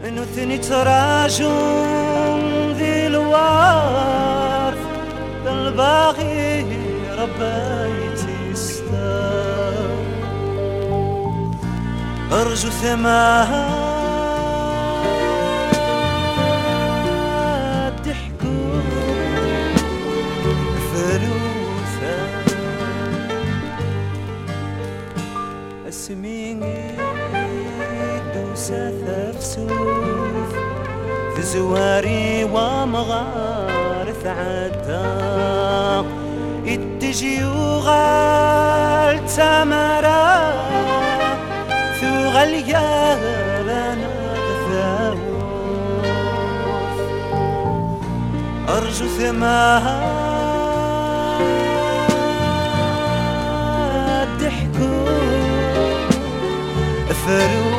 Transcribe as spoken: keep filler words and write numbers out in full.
نثني تراجم ذي الوارث الباغي ربيتي ستار أرجو ثماها ضحكوا فلوسا اسميني دوسة ثفسوف في زواري ومغارث عدا اتجي وغال تمرا ثو غاليا لنا ثاوف أرجو ثماها ضحكوا فلوس